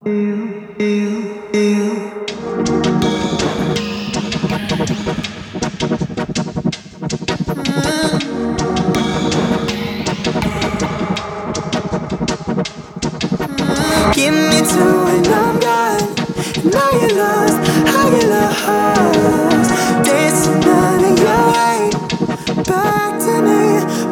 Give me two and I'm gone. Now you're lost, how you lost. Dancing under your light. Back to me,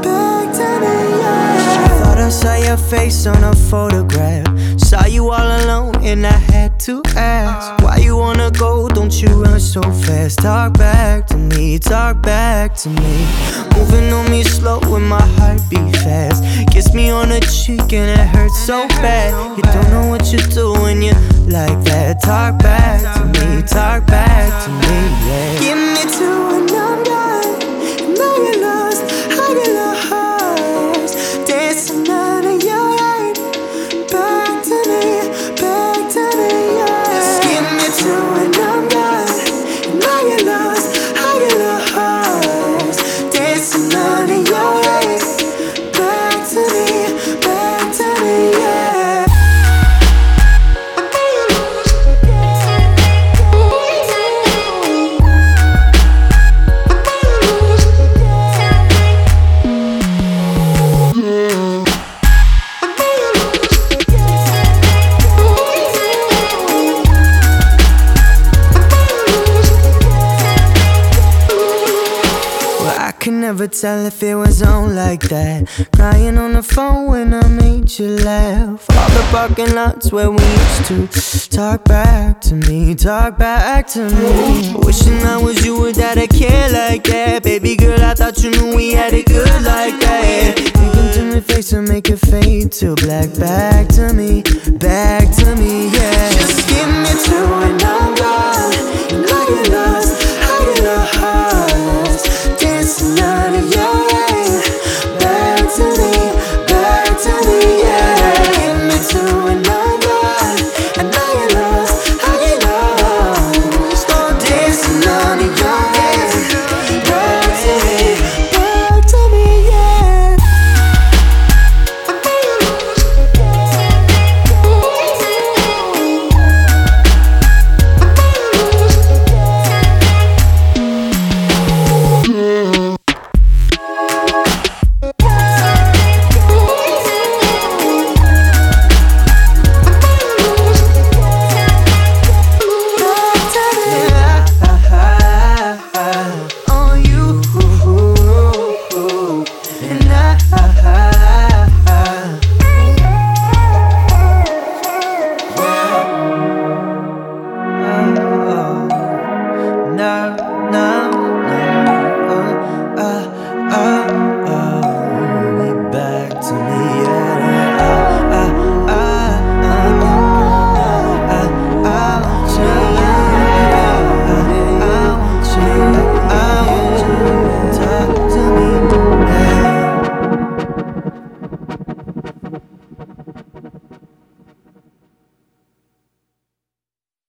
yeah. Thought I saw your face on a photograph. Saw you all alone and I had to ask, why you wanna go, don't you run so fast. Talk back to me, talk back to me. Moving on me slow when my heart beat fast. Kiss me on the cheek and it hurts so bad. You don't know what you do when you like that. Talk back to me, talk back to me, yeah. Give me two and I'm gone. Now you're lost, how you lost. Dancing under your light. Back to me, yeah. Just give me two and I'm gone. Now you're lost, how you lost. Dancing under your light. Back to me, yeah. I could never tell if it was on like that. Crying on the phone when I made you laugh. All the parking lots where we used to talk back to me, talk back to me. Wishing I was you without a care like that. Baby girl, I thought you knew we had it good like that. You can turn your face and make it fade to black. Back to me,